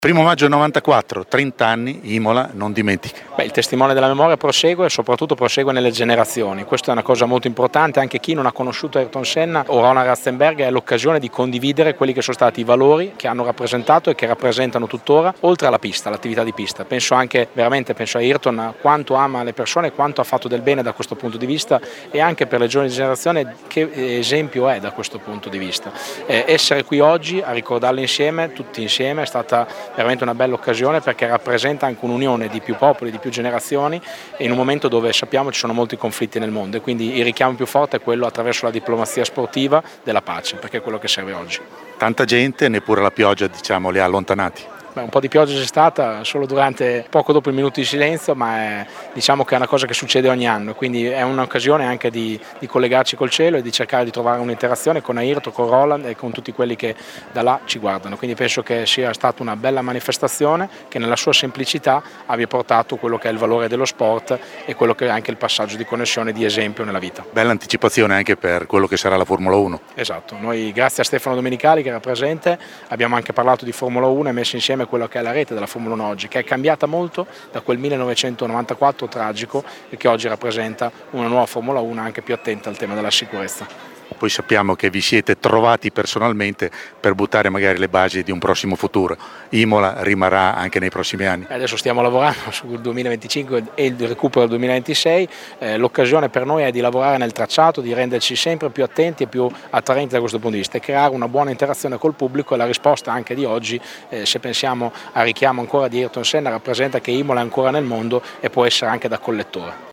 1° maggio 94, 30 anni, Imola non dimentica. Il testimone della memoria prosegue e soprattutto prosegue nelle generazioni. Questa è una cosa molto importante. Anche chi non ha conosciuto Ayrton Senna o Ronald Ratzenberger ha l'occasione di condividere quelli che sono stati i valori che hanno rappresentato e che rappresentano tuttora, oltre alla pista, l'attività di pista. Penso a Ayrton, quanto ama le persone, quanto ha fatto del bene da questo punto di vista, e anche per le giovani generazioni che esempio è da questo punto di vista. Essere qui oggi a ricordarlo insieme, tutti insieme, è stata veramente una bella occasione, perché rappresenta anche un'unione di più popoli, di più generazioni, e in un momento dove sappiamo ci sono molti conflitti nel mondo, e quindi il richiamo più forte è quello attraverso la diplomazia sportiva della pace, perché è quello che serve oggi. Tanta gente, neppure la pioggia li ha allontanati. Un po' di pioggia c'è stata solo poco dopo il minuto di silenzio, ma diciamo che è una cosa che succede ogni anno, quindi è un'occasione anche di collegarci col cielo e di cercare di trovare un'interazione con Ayrton, con Roland e con tutti quelli che da là ci guardano. Quindi penso che sia stata una bella manifestazione che nella sua semplicità abbia portato quello che è il valore dello sport e quello che è anche il passaggio di connessione, di esempio nella vita. Bella anticipazione anche per quello che sarà la Formula 1. Esatto, noi grazie a Stefano Domenicali che era presente abbiamo anche parlato di Formula 1 e messo insieme quello che è la rete della Formula 1 oggi, che è cambiata molto da quel 1994 tragico e che oggi rappresenta una nuova Formula 1 anche più attenta al tema della sicurezza. Poi sappiamo che vi siete trovati personalmente per buttare magari le basi di un prossimo futuro. Imola rimarrà anche nei prossimi anni. Adesso stiamo lavorando sul 2025 e il recupero del 2026. L'occasione per noi è di lavorare nel tracciato, di renderci sempre più attenti e più attraenti da questo punto di vista e creare una buona interazione col pubblico. E la risposta anche di oggi, se pensiamo al richiamo ancora di Ayrton Senna, rappresenta che Imola è ancora nel mondo e può essere anche da collettore.